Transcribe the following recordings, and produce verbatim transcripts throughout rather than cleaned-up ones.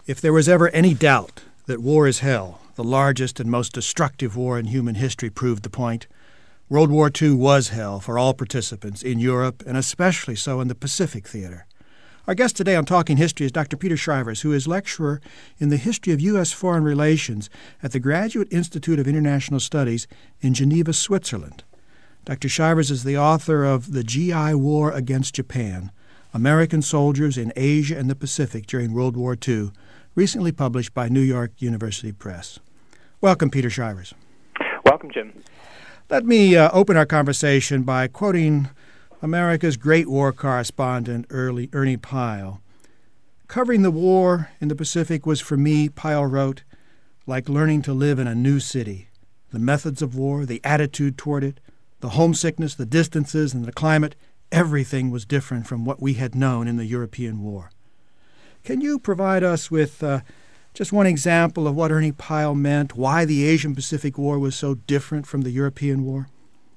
If there was ever any doubt that war is hell, the largest and most destructive war in human history proved the point. World War Two was hell for all participants in Europe, and especially so in the Pacific theater. Our guest today on Talking History is Doctor Peter Schryvers, who is lecturer in the history of U S foreign relations at the Graduate Institute of International Studies in Geneva, Switzerland. Doctor Schryvers is the author of The G I War Against Japan, American Soldiers in Asia and the Pacific During World War Two, recently published by New York University Press. Welcome, Peter Schryvers. Welcome, Jim. Let me uh, open our conversation by quoting America's great war correspondent, Early, Ernie Pyle. Covering the war in the Pacific was, for me, Pyle wrote, like learning to live in a new city. The methods of war, the attitude toward it, the homesickness, the distances, and the climate, everything was different from what we had known in the European war. Can you provide us with uh, just one example of what Ernie Pyle meant, why the Asian-Pacific War was so different from the European War?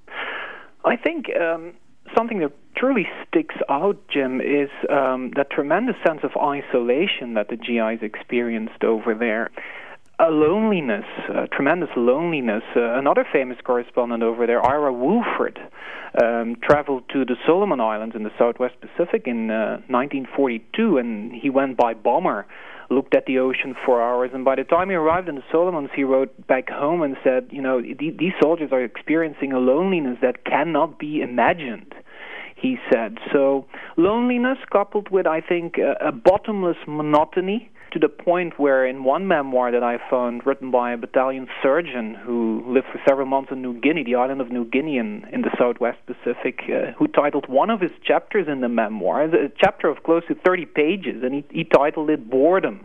I think um, something that truly sticks out, Jim, is um, that tremendous sense of isolation that the G Is experienced over there. A loneliness, a tremendous loneliness. Uh, another famous correspondent over there, Ira Woolford, um, traveled to the Solomon Islands in the Southwest Pacific in uh, nineteen forty-two, and he went by bomber, looked at the ocean for hours, and by the time he arrived in the Solomons, he wrote back home and said, you know, these soldiers are experiencing a loneliness that cannot be imagined, he said. So loneliness coupled with, I think, a, a bottomless monotony, to the point where in one memoir that I found, written by a battalion surgeon who lived for several months in New Guinea, the island of New Guinea in, in the Southwest Pacific, uh, who titled one of his chapters in the memoir, a chapter of close to thirty pages, and he, he titled it Boredom.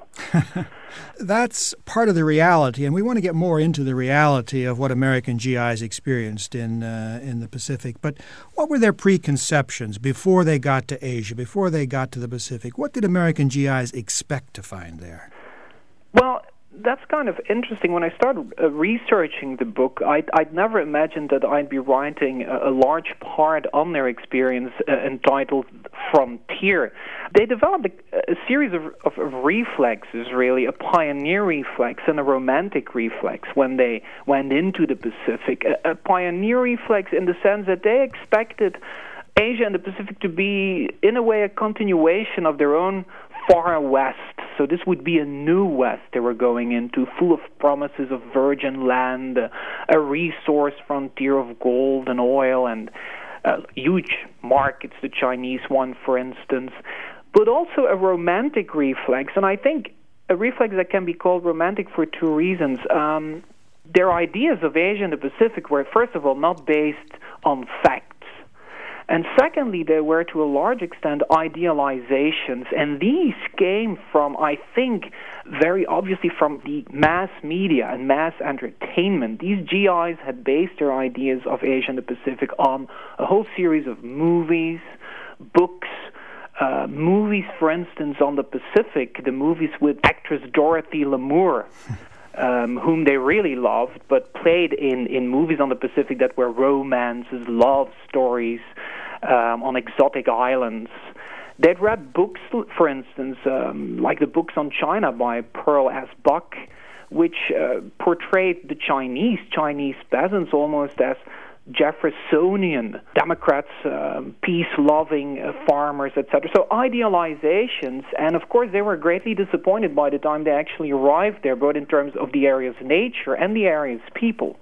That's part of the reality, and we want to get more into the reality of what American G Is experienced in uh, in the Pacific. But what were their preconceptions before they got to Asia, before they got to the Pacific? What did American G Is expect to find there? Well, that's kind of interesting. When I started uh, researching the book, I'd, I'd never imagined that I'd be writing a, a large part on their experience uh, entitled Frontier. They developed a, a series of, of, of reflexes, really, a pioneer reflex and a romantic reflex when they went into the Pacific. A, a pioneer reflex in the sense that they expected Asia and the Pacific to be, in a way, a continuation of their own far west. So this would be a new west they were going into, full of promises of virgin land, uh, a resource frontier of gold and oil, and uh, huge markets, the Chinese one, for instance, but also a romantic reflex. And I think a reflex that can be called romantic for two reasons. Um, their ideas of Asia and the Pacific were, first of all, not based on facts. And secondly, they were to a large extent idealizations, and these came from, I think, very obviously from the mass media and mass entertainment. These G Is had based their ideas of Asia and the Pacific on a whole series of movies, books, uh, movies, for instance, on the Pacific, the movies with actress Dorothy Lamour, Um, whom they really loved, but played in, in movies on the Pacific that were romances, love stories um, on exotic islands. They'd read books, for instance, um, like the books on China by Pearl S. Buck, which uh, portrayed the Chinese, Chinese peasants almost as Jeffersonian Democrats, um, peace-loving uh, farmers, et cetera. So idealizations, and of course they were greatly disappointed by the time they actually arrived there, both in terms of the area's nature and the area's people.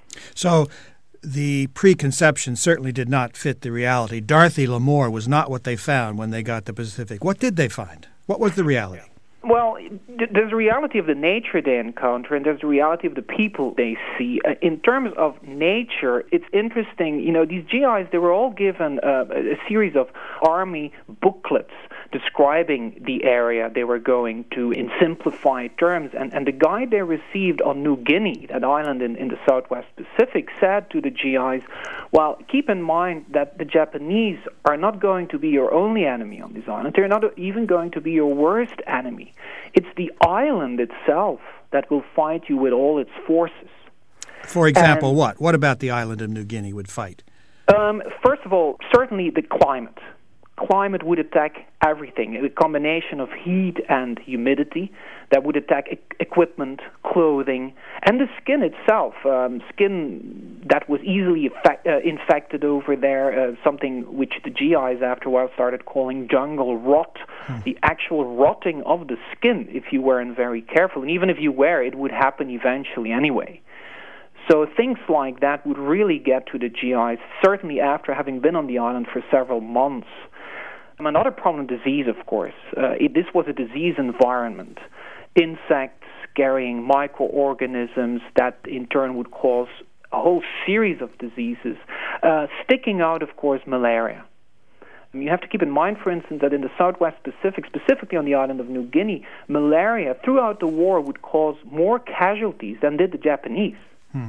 So the preconception certainly did not fit the reality. Dorothy Lamour was not what they found when they got to the Pacific. What did they find? What was the reality? Well, there's the reality of the nature they encounter, and there's the reality of the people they see. Uh, in terms of nature, it's interesting, you know, these G Is, they were all given uh, a series of army booklets describing the area they were going to in simplified terms. And, and the guide they received on New Guinea, that island in, in the Southwest Pacific, said to the G Is, well, keep in mind that the Japanese are not going to be your only enemy on this island. They're not even going to be your worst enemy. It's the island itself that will fight you with all its forces. For example, and, what? What about the island of New Guinea would fight? Um, first of all, certainly the climate. climate would attack everything, a combination of heat and humidity that would attack e- equipment, clothing, and the skin itself. Um, skin that was easily effect, uh, infected over there, uh, something which the G Is after a while started calling jungle rot, hmm. the actual rotting of the skin if you weren't very careful. And even if you were, it would happen eventually anyway. So things like that would really get to the G Is, certainly after having been on the island for several months. Another problem, disease, of course. Uh, it, this was a disease environment. Insects carrying microorganisms that in turn would cause a whole series of diseases. Uh, sticking out, of course, malaria. You have to keep in mind, for instance, that in the Southwest Pacific, specifically on the island of New Guinea, malaria throughout the war would cause more casualties than did the Japanese. Hmm.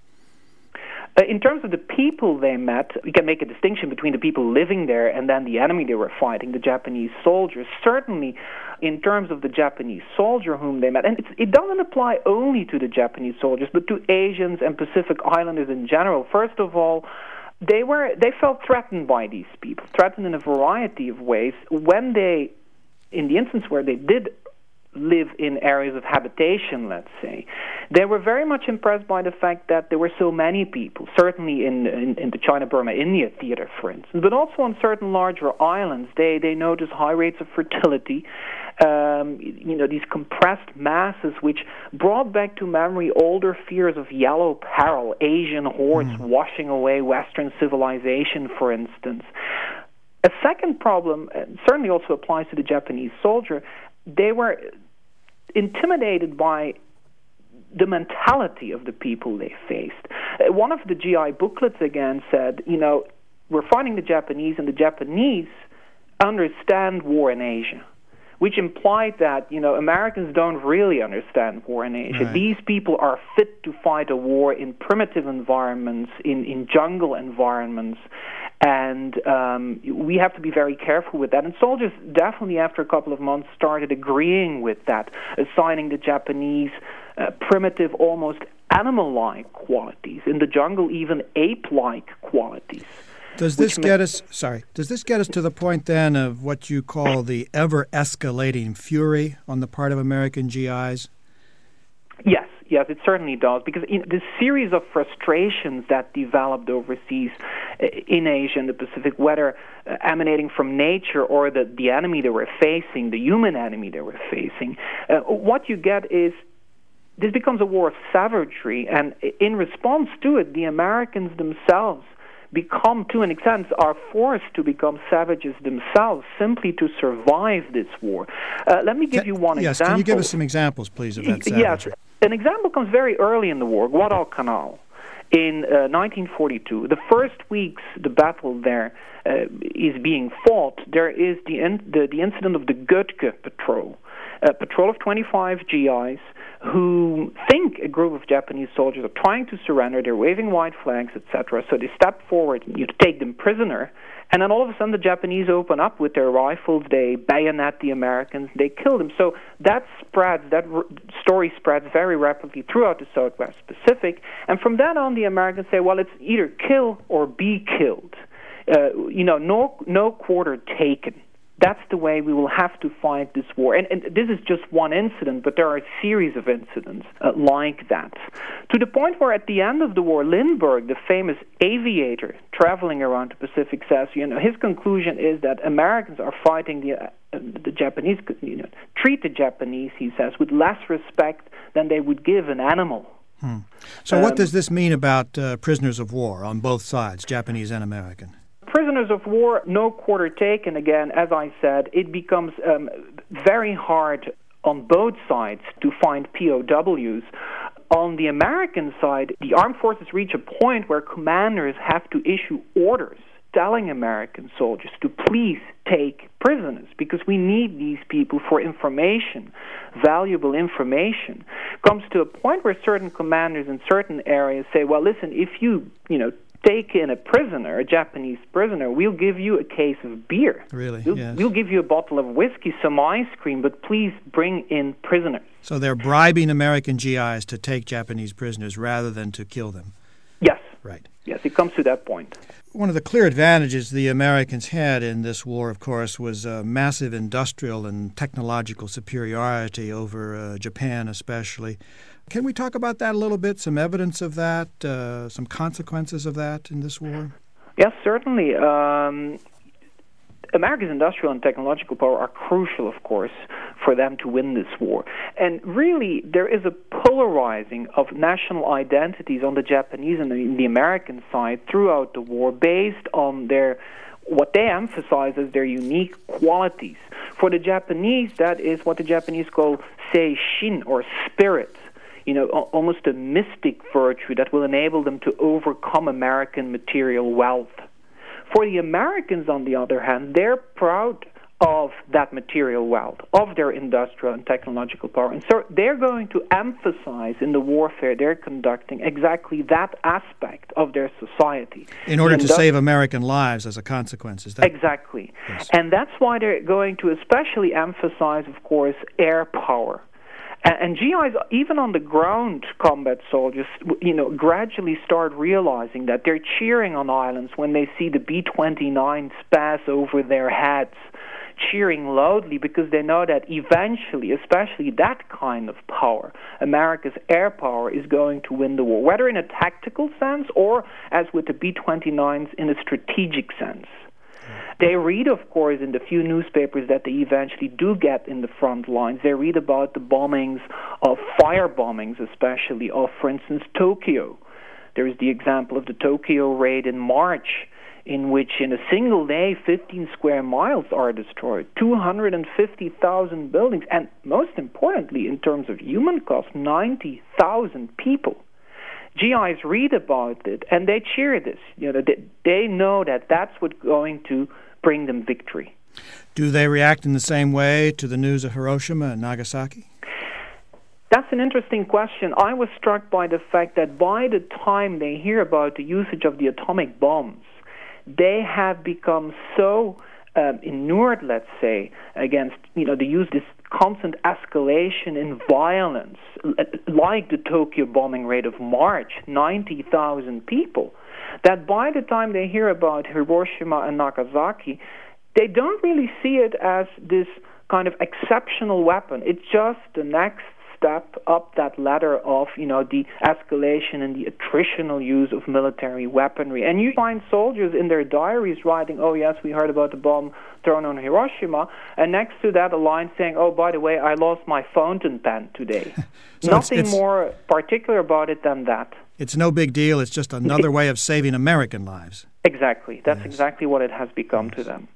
Uh, in terms of the people they met, we can make a distinction between the people living there and then the enemy they were fighting, the Japanese soldiers. Certainly, in terms of the Japanese soldier whom they met, and it's, it doesn't apply only to the Japanese soldiers, but to Asians and Pacific Islanders in general. First of all, they were they felt threatened by these people, threatened in a variety of ways. When they, in the instance where they did live in areas of habitation, let's say, they were very much impressed by the fact that there were so many people, certainly in, in, in the China-Burma-India theater, for instance, but also on certain larger islands. They they noticed high rates of fertility, um, you know, these compressed masses which brought back to memory older fears of yellow peril, Asian hordes mm. washing away Western civilization, for instance. A second problem, uh, certainly also applies to the Japanese soldier. They were intimidated by the mentality of the people they faced. Uh, one of the G I booklets again said, you know, we're fighting the Japanese, and the Japanese understand war in Asia, which implied that, you know, Americans don't really understand war in Asia. Right. These people are fit to fight a war in primitive environments, in, in jungle environments, and um, we have to be very careful with that. And soldiers definitely, after a couple of months, started agreeing with that, assigning the Japanese uh, primitive, almost animal-like qualities, in the jungle even ape-like qualities. Does this get us, sorry, does this get us to the point then of what you call the ever-escalating fury on the part of American G Is? Yes, yes, it certainly does, because in the series of frustrations that developed overseas in Asia and the Pacific, whether uh, emanating from nature or the, the enemy they were facing, the human enemy they were facing, uh, what you get is this becomes a war of savagery, and in response to it, the Americans themselves become, to an extent, are forced to become savages themselves simply to survive this war. Uh, let me give can, you one yes, example. Yes, can you give us some examples, please, of that savagery? Yes, an example comes very early in the war, Guadalcanal, in uh, nineteen forty-two. The first weeks the battle there uh, is being fought, there is the, in, the, the incident of the Götke patrol, a patrol of twenty-five G Is, who think a group of Japanese soldiers are trying to surrender. They're waving white flags, et cetera. So they step forward, you know, to take them prisoner, and then all of a sudden the Japanese open up with their rifles. They bayonet the Americans. They kill them. So that spreads. That r- story spreads very rapidly throughout the Southwest Pacific. And from then on, the Americans say, well, it's either kill or be killed. Uh, you know, no no quarter taken. That's the way we will have to fight this war. And, and this is just one incident, but there are a series of incidents uh, like that. To the point where at the end of the war, Lindbergh, the famous aviator traveling around the Pacific, says, you know, his conclusion is that Americans are fighting the, uh, the Japanese, you know, treat the Japanese, he says, with less respect than they would give an animal. Hmm. So um, what does this mean about uh, prisoners of war on both sides, Japanese and American? Prisoners of war, no quarter taken. Again, as I said, it becomes um, very hard on both sides to find P O Ws. On the American side, the armed forces reach a point where commanders have to issue orders telling American soldiers to please take prisoners, because we need these people for information, valuable information. Comes to a point where certain commanders in certain areas say, well, listen, if you, you know, take in a prisoner, a Japanese prisoner, we'll give you a case of beer. Really? We'll, yes. we'll give you a bottle of whiskey, some ice cream, but please bring in prisoners. So they're bribing American G Is to take Japanese prisoners rather than to kill them. Yes. Right. Yes, it comes to that point. One of the clear advantages the Americans had in this war, of course, was uh, massive industrial and technological superiority over uh, Japan especially. Can we talk about that a little bit, some evidence of that, uh, some consequences of that in this war? Yes, certainly. Um, America's industrial and technological power are crucial, of course, for them to win this war. And really, there is a polarizing of national identities on the Japanese and the, the American side throughout the war based on their what they emphasize as their unique qualities. For the Japanese, that is what the Japanese call seishin, or spirit. You know, almost a mystic virtue that will enable them to overcome American material wealth. For the Americans, on the other hand, they're proud of that material wealth, of their industrial and technological power. And so they're going to emphasize in the warfare they're conducting exactly that aspect of their society. In order to save American lives as a consequence, is that? Exactly. Yes. And that's why they're going to especially emphasize, of course, air power. And G Is, even on the ground combat soldiers, you know, gradually start realizing that they're cheering on islands when they see the B twenty-nines pass over their heads, cheering loudly because they know that eventually, especially that kind of power, America's air power, is going to win the war, whether in a tactical sense or, as with the B twenty-nines, in a strategic sense. They read, of course, in the few newspapers that they eventually do get in the front lines, they read about the bombings of fire bombings, especially of, for instance, Tokyo. There is the example of the Tokyo raid in March, in which in a single day, fifteen square miles are destroyed, two hundred fifty thousand buildings, and most importantly, in terms of human cost, ninety thousand people. G Is read about it, and they cheer this. You know, they, they know that that's what's going to bring them victory. Do they react in the same way to the news of Hiroshima and Nagasaki? That's an interesting question. I was struck by the fact that by the time they hear about the usage of the atomic bombs, they have become so um, inured, let's say, against, you know, the use this constant escalation in violence, like the Tokyo bombing raid of March, ninety thousand people, that by the time they hear about Hiroshima and Nagasaki, they don't really see it as this kind of exceptional weapon. It's just the next step up that ladder of, you know, the escalation and the attritional use of military weaponry. And you find soldiers in their diaries writing, oh, yes, we heard about the bomb thrown on Hiroshima, and next to that a line saying, oh, by the way, I lost my fountain pen today. so Nothing it's, it's, more particular about it than that. It's no big deal. It's just another way of saving American lives. Exactly. That's yes. exactly what it has become yes. to them.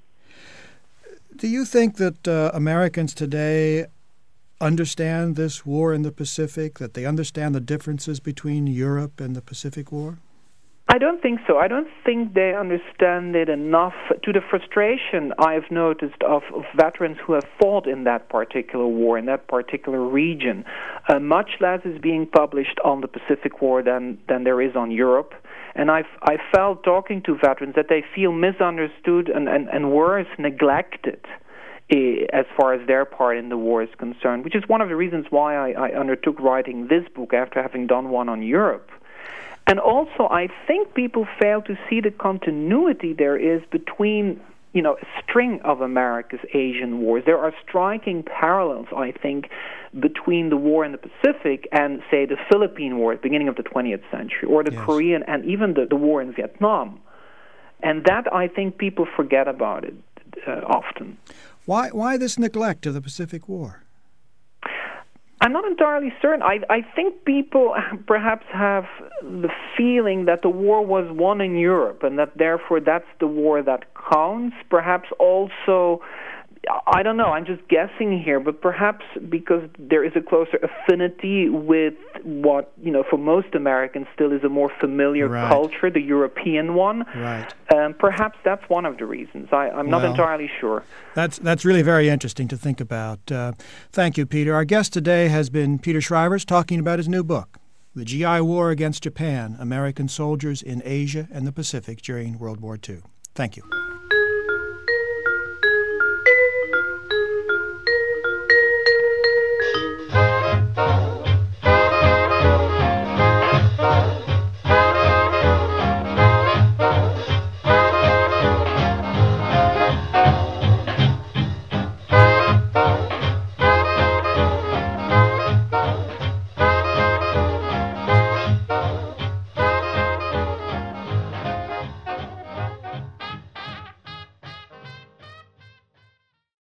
Do you think that uh, Americans today understand this war in the Pacific, that they understand the differences between Europe and the Pacific War? I don't think so. I don't think they understand it enough, to the frustration I've noticed of, of veterans who have fought in that particular war, in that particular region. Uh, much less is being published on the Pacific War than, than there is on Europe. And I've, I felt, talking to veterans, that they feel misunderstood and, and, and worse, neglected as far as their part in the war is concerned, which is one of the reasons why I, I undertook writing this book after having done one on Europe. And also, I think people fail to see the continuity there is between, you know, a string of America's Asian wars. There are striking parallels, I think, between the war in the Pacific and, say, the Philippine War at the beginning of the twentieth century, or the yes. Korean, and even the, the war in Vietnam. And that, I think, people forget about it uh, often. Why why this neglect of the Pacific War? I'm not entirely certain. I, I think people perhaps have the feeling that the war was won in Europe and that therefore that's the war that counts. Perhaps also, I don't know, I'm just guessing here, but perhaps because there is a closer affinity with what, you know, for most Americans still is a more familiar right. culture, the European one. Right. Um, perhaps that's one of the reasons. I, I'm not well, entirely sure. That's that's really very interesting to think about. Uh, thank you, Peter. Our guest today has been Peter Schrijvers, talking about his new book, The G I War Against Japan, American Soldiers in Asia and the Pacific During World War Two. Thank you.